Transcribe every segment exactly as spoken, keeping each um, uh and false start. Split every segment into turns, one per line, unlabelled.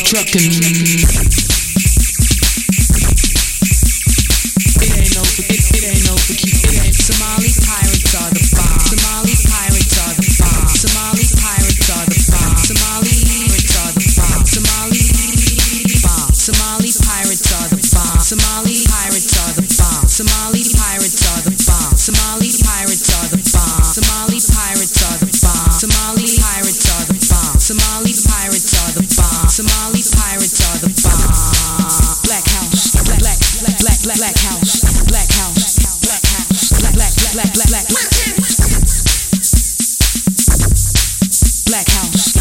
trucking. It ain't no, it, it ain't no, it ain't. Somali pirates are the bomb. Somali pirates are the bomb. Somali pirates are the bomb. Somali pirates are the bomb. Somali bomb. Somali pirates are the bomb. Somali pirates are the bomb. Somali pirates are the bomb. Somali pirates are the bomb. Somali pirates are the bomb. Somali pirates are the bomb. Somali pirates are the bomb. Somali pirates are the bomb. Black house, black, black, black, black, black, black house, black house, black house, black, black, black, black, black, black, black house,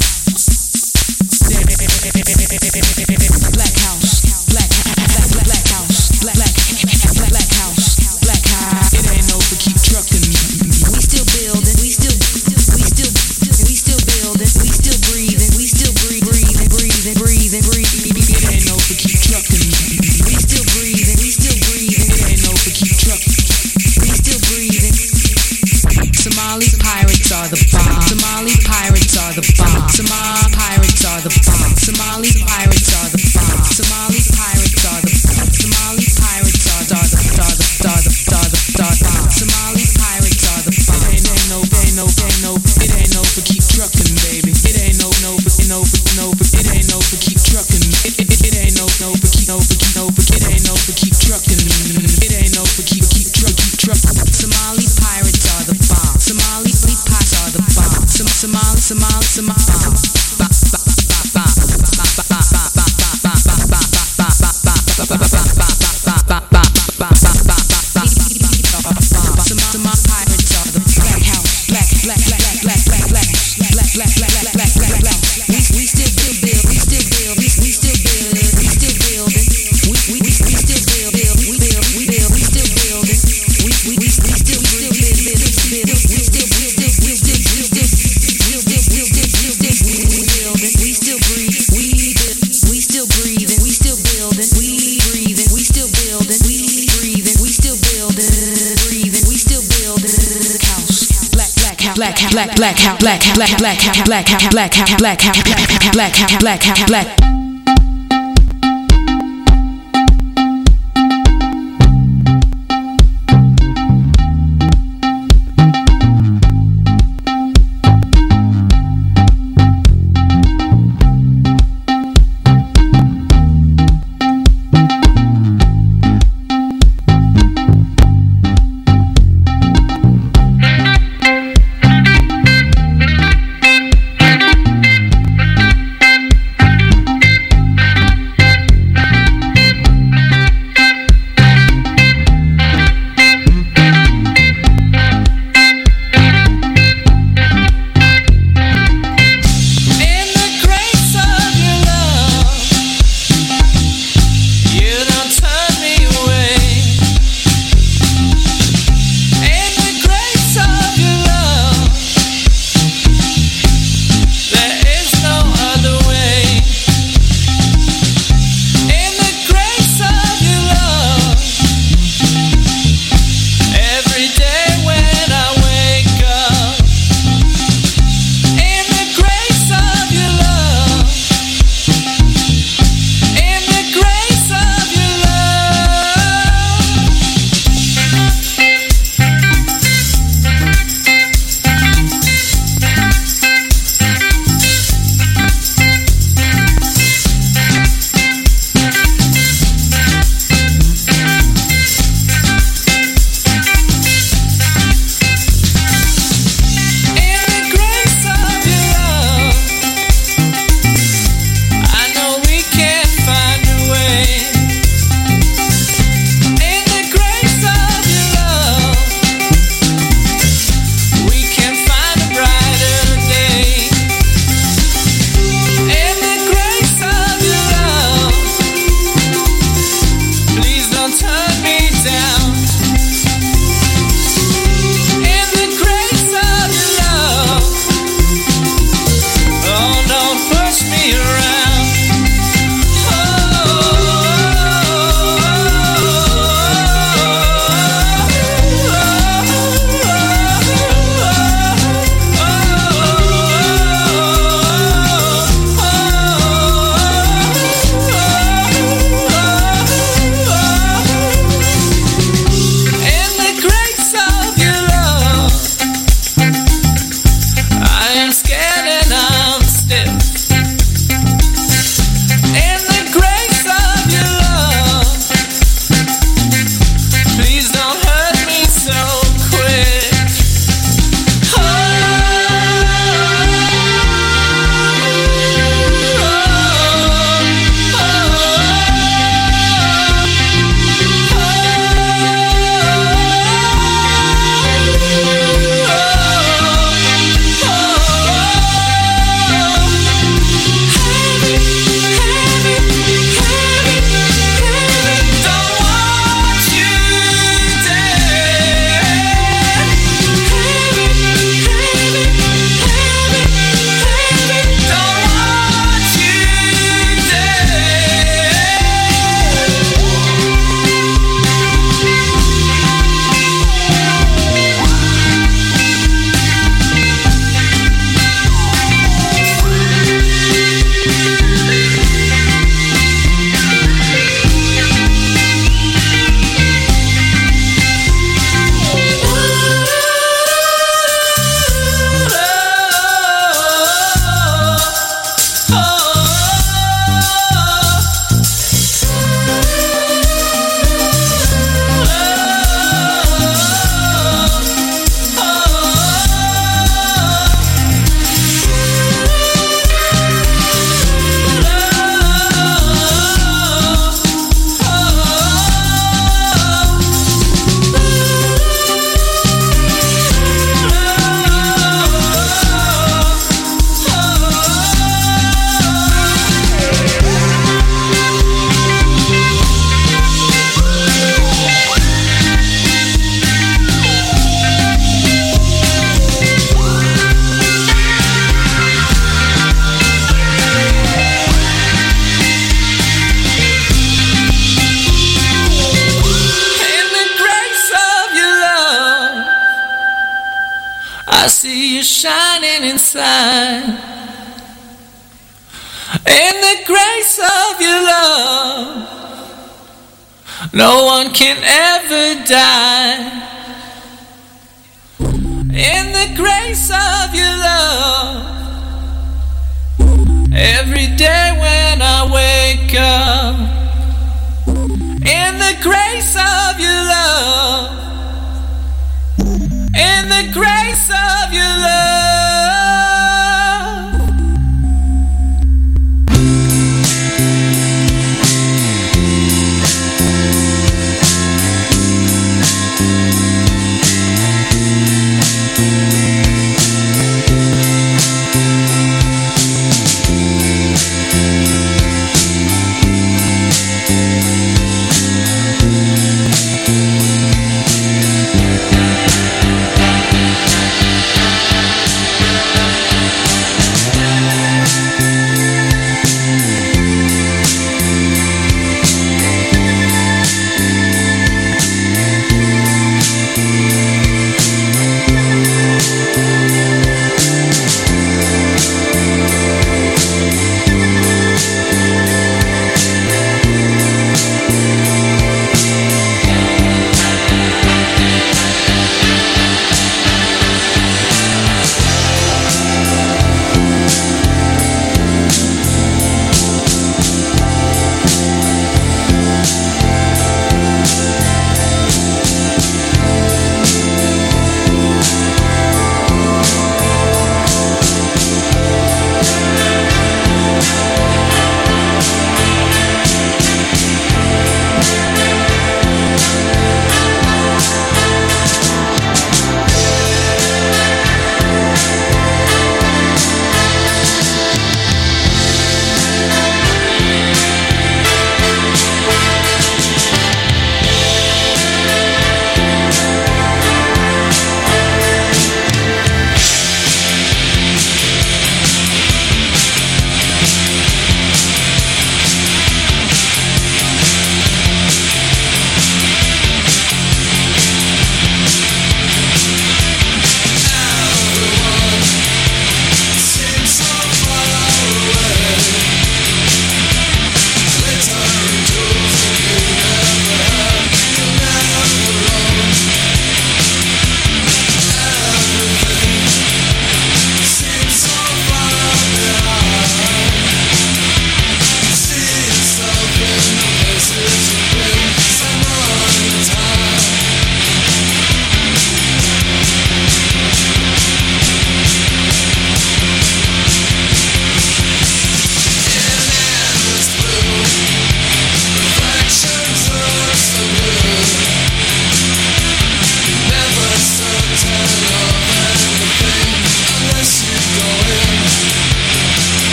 black house, black, black, black house, black, black, black house, black house. It ain't over, keep trucking. We still building, we still, we still, we still building, we still breathing, we still breathe, breathing, breathing, breathing, breathing. It ain't over, keep trucking. We still breathing, we still breathing. It ain't over, keep trucking. We still breathing. Somali pirates are the bomb. Somali pirates are the bomb. Somali pirates are the bomb. Somali pirates are the bomb. Somali pirates are the bomb. Somali pirates are the are the are the are the are the are the Somali pirates are the bomb. It ain't no, ain't no, ain't no, it ain't no, but keep trucking, baby. It ain't no, no, but no, but no, but it ain't no, but keep trucking. It, it, it ain't no, no, but keep no, but no, but it ain't no, but keep trucking. It ain't no, but keep keep truck, keep trucking. Somali pirates are the bomb. Somali pirates are the bomb. Some Somali, Somali, Somali. Black, black, black, black, black, black, black, black, black, black, black, black, black, black, black.
I see you shining inside. In the grace of your love, no one can ever die. In the grace of your love, every day when I wake up. In the grace of your love, in the grace of your love.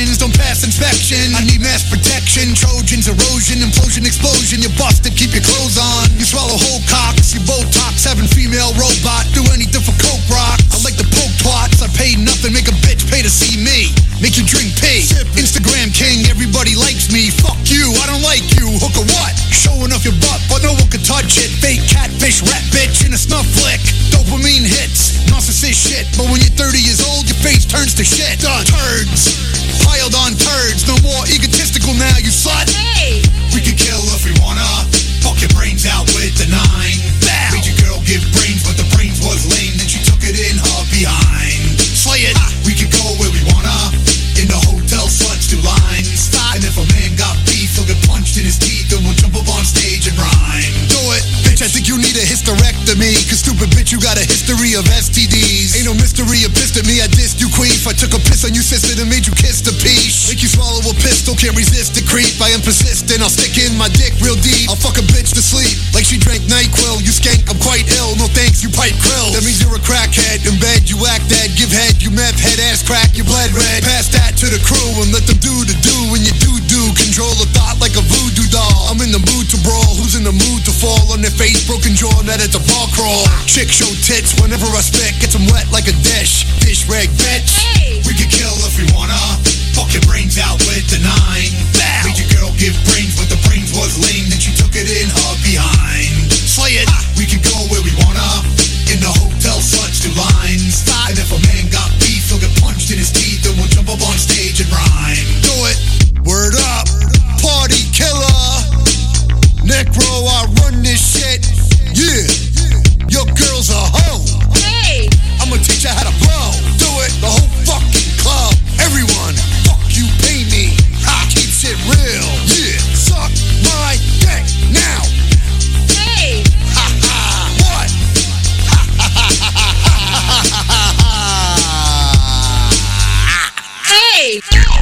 inspections don't pass inspection. I need mass protection. Trojans, erosion, implosion, explosion. You're busted, keep your clothes on. You swallow whole cocks, you Botox, having female robot. Do anything for coke rock. I like to poke plots. I pay nothing, make a bitch pay to see me. Make you drink pee. Instagram king, everybody likes me. Fuck you, I don't like you. Hook or what? Showing off your butt, but no one can touch it. Fake catfish, rat bitch in a snuff flick. Dopamine hits, narcissist shit. But when you're thirty years old, your face turns to shit. Done. Turds, piled on turds. No more egotistical now, you slut.
Hey!
We can kill if we wanna. Fuck your brains out with the nine. Bow. Made your girl give brains, but the brains was lame. Then she took it in her behind. Slay it. Ah. We can go where we wanna. In the hotel, sluts do lines. Stop. And if a man got beef, he'll get punched in his teeth. Then we'll jump up on stage and rhyme. Do it. Bitch, I think you need a hysterectomy. Cause stupid bitch, you got a history of S T Ds. Ain't no mystery, you pissed at me, I dissed you queef. I took a piss on you sister and made you kiss the peach. Make you swallow a pistol, can't resist the creep. I am persistent, I'll stick in my dick real deep. I'll fuck a bitch to sleep, like she drank NyQuil. You skank, I'm quite ill, no thanks, you pipe krill. That means you're a crackhead, in bed you act dead. Give head, you meth head, ass crack, you bled red. Pass that to the crew and let them do the do. When you do do, control the thought like a voodoo doll. I'm in the mood to brawl, who's in the mood to fall on their face, broken jaw, that it's a ball crawl. Chick show tits whenever I spit, gets them wet like a dish. Dish rag bitch.
Hey!
We can kill if we wanna. Fuck your brains out with the nine. Bow. Made your girl give brains, but the brains was lame. Then she took it in her behind. Slay it. Ah. We can go where we wanna. In the hotel, sluts do lines. Stop. And if a man got beef, he'll get punched in his teeth. Then we'll jump up on stage and rhyme. Do it. Word up. Party killer. Necro, I run this shit. Yeah. Your girl's a hoe.
Hey!
I'ma teach her how to blow. Do it, the whole fucking club. Everyone, fuck you, pay me. I keep shit real. Yeah, suck my dick now.
Hey!
Ha ha. What? Ha ha ha ha ha ha.
Hey!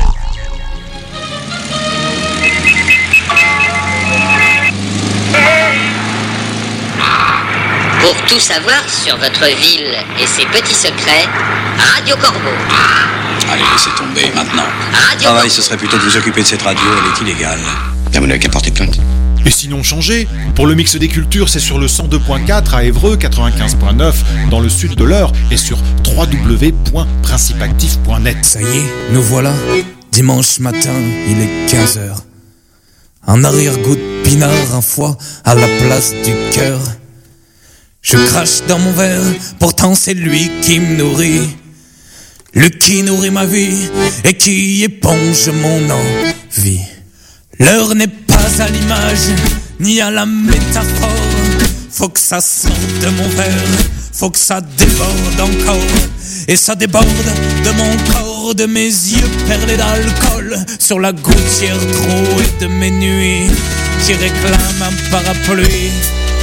Pour tout savoir sur votre ville et ses petits secrets, Radio Corbeau.
Allez, laissez tomber maintenant.
Radio
Travail,
Corbeau.
ce serait plutôt de vous occuper de cette radio, elle est illégale.
Vous n'avez qu'à porter plainte.
Et sinon changez. Pour le mix des cultures, c'est sur le cent deux point quatre à Évreux, quatre-vingt-quinze point neuf dans le sud de l'Eure et sur w w w point principactif point net.
Ça y est, nous voilà. Dimanche matin, il est quinze heures. Un arrière-goût de pinard, un foie à la place du cœur. Je crache dans mon verre, pourtant c'est lui qui me nourrit. Lui qui nourrit ma vie et qui éponge mon envie. L'heure n'est pas à l'image, ni à la métaphore. Faut que ça sorte de mon verre, faut que ça déborde encore. Et ça déborde de mon corps, de mes yeux perlés d'alcool. Sur la gouttière trouée de mes nuits, qui réclament un parapluie.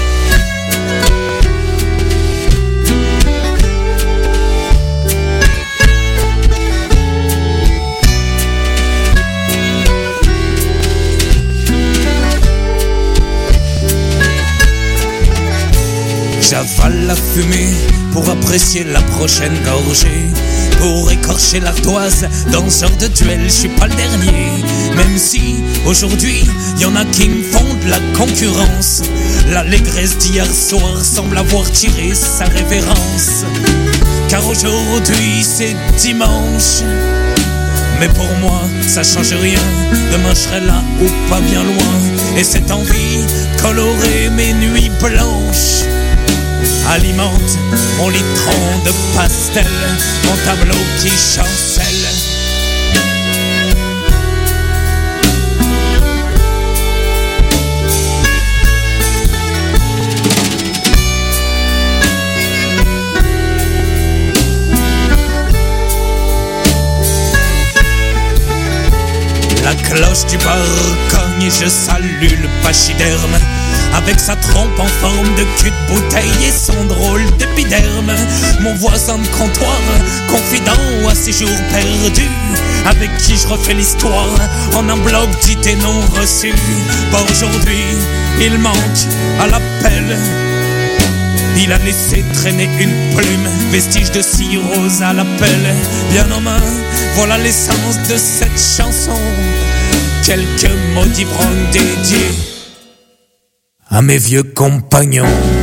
J'avale la fumée pour apprécier la prochaine gorgée. Pour écorcher l'ardoise dans ce genre de duel, je suis pas le dernier. Même si aujourd'hui y en a qui me font de la concurrence. L'allégresse d'hier soir semble avoir tiré sa révérence. Car aujourd'hui c'est dimanche. Mais pour moi ça change rien. Demain je serai là ou pas bien loin. Et cette envie colorer mes nuits blanches alimente mon litron de pastel, mon tableau qui chancelle. La cloche du bar cogne, je salue le pachyderme. Avec sa trompe en forme de cul de bouteille et son drôle d'épiderme. Mon voisin de comptoir, confident à ses jours perdus, avec qui je refais l'histoire en un blog d'idées non reçues. Pas aujourd'hui, il manque à l'appel. Il a laissé traîner une plume, vestige de cirrhose à la pelle. Bien en main, voilà l'essence de cette chanson. Quelques mots d'ivrogne dédiés à mes vieux compagnons.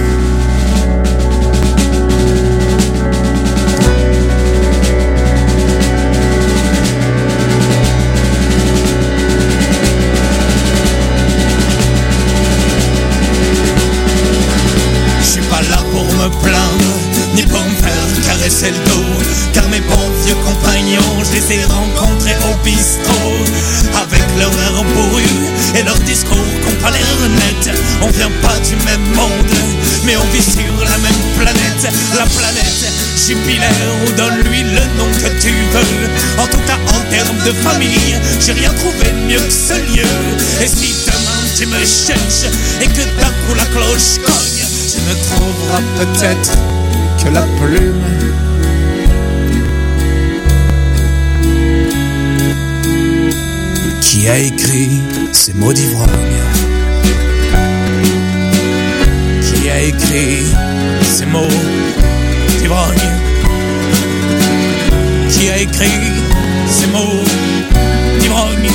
Ni pour me faire caresser le dos, car mes bons vieux compagnons, je les ai rencontrés au bistrot. Avec leur air bourru et leur discours qu'on pas l'air net. On vient pas du même monde, mais on vit sur la même planète. La planète Jupiler, ou donne-lui le nom que tu veux. En tout cas en termes de famille, j'ai rien trouvé mieux que ce lieu. Et si demain tu me cherches et que d'un coup la cloche cogne, tu ne trouveras peut-être que la plume
qui a écrit ces mots d'ivrogne, qui a écrit ces mots d'ivrogne, qui a écrit ces mots d'ivrogne,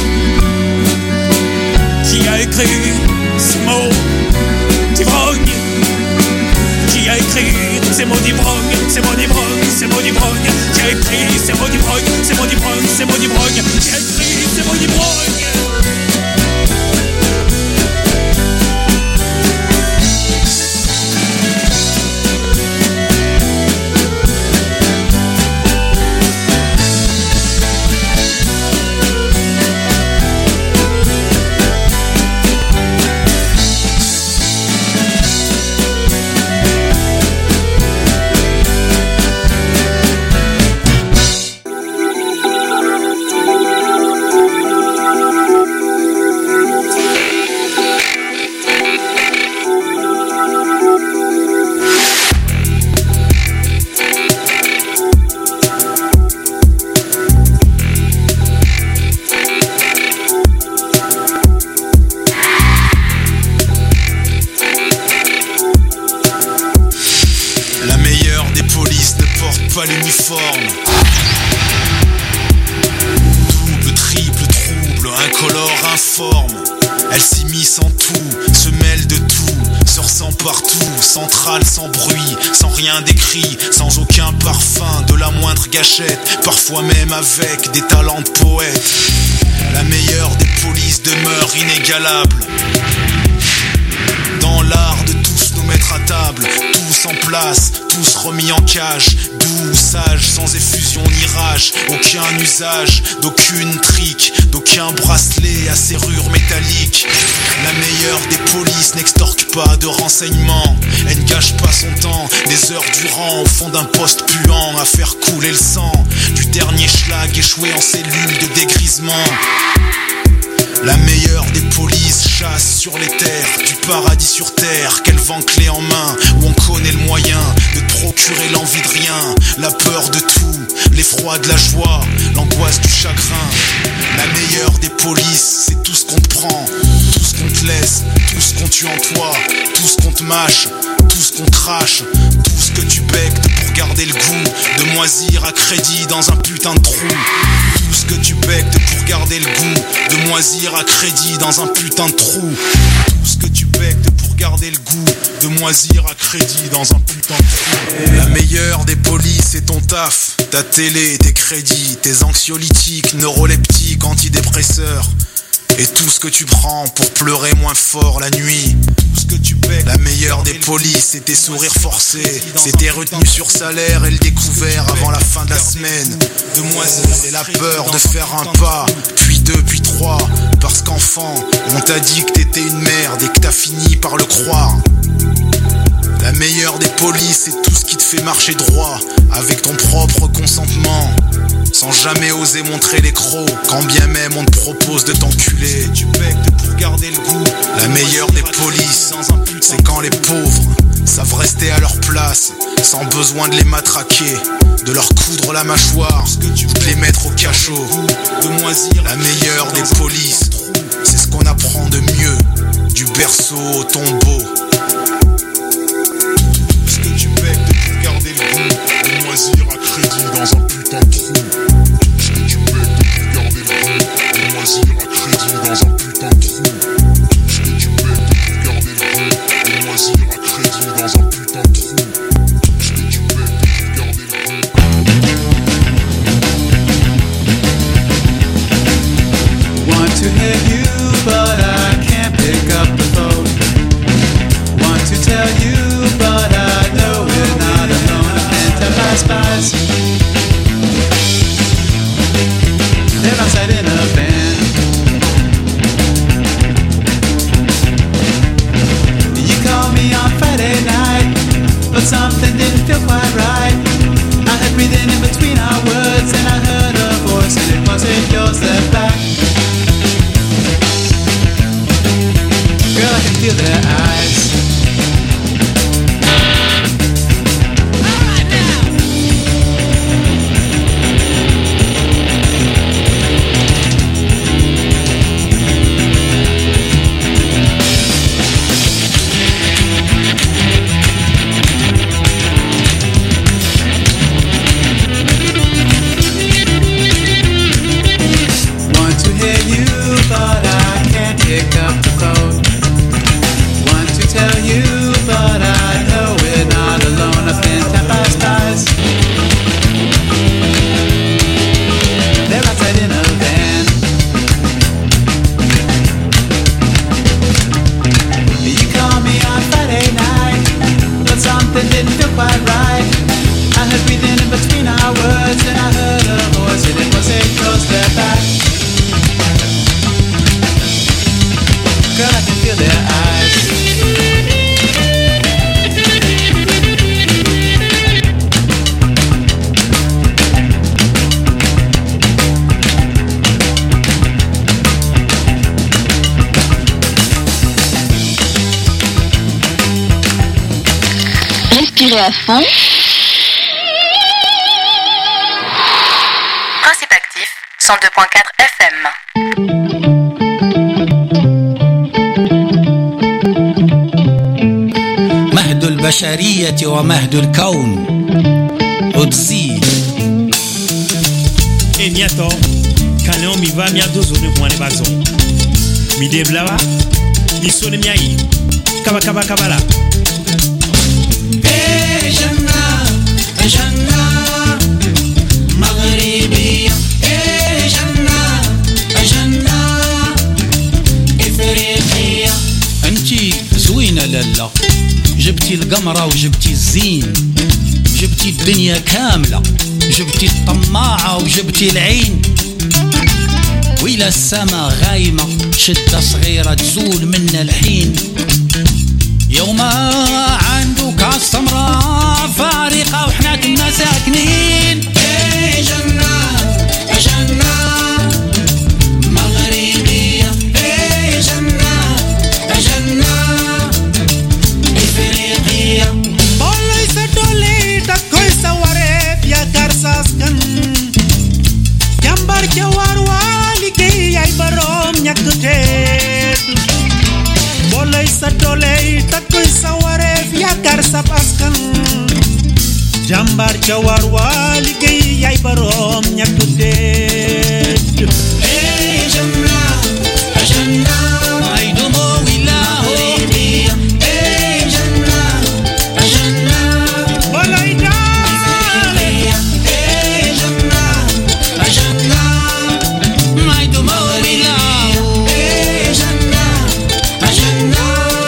qui a écrit ces mots d'ivrogne, qui a écrit ces mots d'ivrogne, ces mots d'ivrogne, ces mots d'ivrogne, qui a écrit ces mots d'ivrogne, ces mots d'ivrogne, ces mots d'ivrogne, qui a écrit ces mots d'ivrogne.
Double, triple, trouble, incolore, informe. Elle s'immisce en tout, se mêle de tout, se ressent partout, centrale sans bruit, sans rien d'écrit, sans aucun parfum, de la moindre gâchette, parfois même avec des talents de poète. La meilleure des polices demeure inégalable. Dans l'art de tous nous mettre à table, tous en place, tous remis en cage, doux, sage, sans effusion ni rage, aucun usage, d'aucune trique, d'aucun bracelet à serrure métallique. La meilleure des polices n'extorque pas de renseignements, elle ne gâche pas son temps, des heures durant au fond d'un poste puant à faire couler le sang du dernier schlag échoué en cellule de dégrisement. La meilleure des polices chasse sur les terres du paradis sur terre, qu'elle vend clé en main, où on connaît le moyen de te procurer l'envie de rien, la peur de tout, l'effroi de la joie, l'angoisse du chagrin. La meilleure des polices, c'est tout ce qu'on te prend, tout ce qu'on te laisse, tout ce qu'on tue en toi, tout ce qu'on te mâche, tout ce qu'on crache, tout ce que tu bectes pour garder le goût de moisir à crédit dans un putain de trou. Tout ce que tu bectes pour garder le goût de moisir à crédit dans un putain de trou. Tout ce que tu bectes pour garder le goût de moisir à crédit dans un putain de trou. La meilleure des polices, c'est ton taf, ta télé, tes crédits, tes anxiolytiques, neuroleptiques, antidépresseurs. Et tout ce que tu prends pour pleurer moins fort la nuit. Tout ce que tu paies. La meilleure des polices, c'est tes sourires forcés, c'est tes retenues sur salaire et le découvert avant la fin de la semaine. De moisir, c'est la peur de faire un pas, puis deux, puis trois. Parce qu'enfant, on t'a dit que t'étais une merde et que t'as fini par le croire. La meilleure des polices, c'est tout ce qui te fait marcher droit, avec ton propre consentement, sans jamais oser montrer les crocs, quand bien même on te propose de t'enculer. Tu bectes pour garder le goût. La meilleure des polices, c'est quand les pauvres savent rester à leur place, sans besoin de les matraquer, de leur coudre la mâchoire, de les mettre au cachot. La meilleure des polices, c'est ce qu'on apprend de mieux, du berceau au tombeau.
loisir à crédit dans un putain de trou. Ce que tu payes pour garder le vrai. Un loisir à crédit dans un putain de trou. Ce que tu payes pour garder le vrai. Un loisir à crédit dans un putain de trou. Ce que tu payes pour garder le vrai.
Want to hear you, but I can't pick up the phone. Want to tell you, but I know we're not alone. I can't tell my spies. They're outside in a van. You called me on Friday night, but something didn't feel quite right. I had breathing in between our words, and I heard a voice, and it wasn't yours that back. Girl, I can feel their eyes. Want to hear you, but I can't pick up the phone. Want to tell you, but I know we're not alone. I've been tapped by spies. They're outside in a van. You called me on Friday night, but something didn't feel quite right. I heard breathing in between our words, and I heard a voice, and it wasn't yours, they're back. Girl, I can feel their eyes.
Respirez à fond.
Principe actif, cent deux point quatre F M.
مهد البشرية ومهد الكون وتزيد
E niato, kaleo mi va mi ado zone mwane bazon. Mi deblawa, mi sone mi ayi. Kaba kaba kaba la.
إيه جنة جنة مغربية إيه جنة جنة إفريقية.
انتي زوينة لالا، جبتي القمرة وجبتي الزين، جبتي الدنيا كاملة، جبتي الطماعة وجبتي العين. وإلى السما غايمة شدة صغيرة تزول منا الحين. يوم عندك عالسمراء فارقة وحنا كنا ساكنين.
إيه جنة جنة مغربية إيه جنة جنة إفريقية.
Boloi sa dole da koi sa waref ya garsas kan. Jambar jawar wali ke ay barom nyak tet. Boloi sa dole da koi sa waref ya garsap askan. Jambar jawar wali ke ay barom nyak tet.
إيه جنة جنة
عيدمو ولاهو
مغربية إيه جنة جنة
Boloi da
إفريقية إيه جنة جنة
عيدمو ولاهو
إيه جنة جنة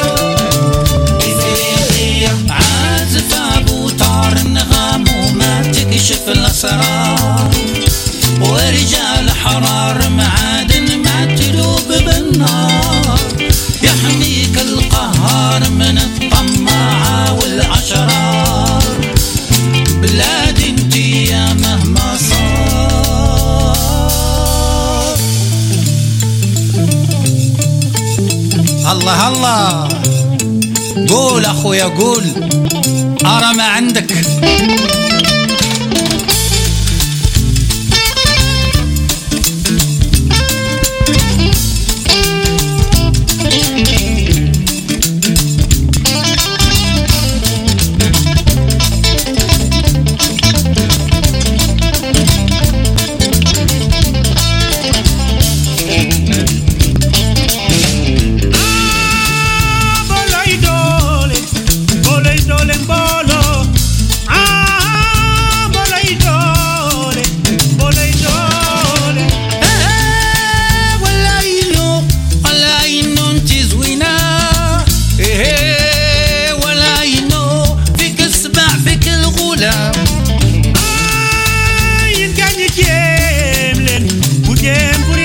إفريقية.
عازف ابو طار النغم وما تكشف الاسرار، ورجال حرار معادن ما تلوب بالنار. يحميك القهار من الطماعة والأشرار، بلادي انتي يا مهما صار. الله الله، قول اخويا قول، ارى ما عندك.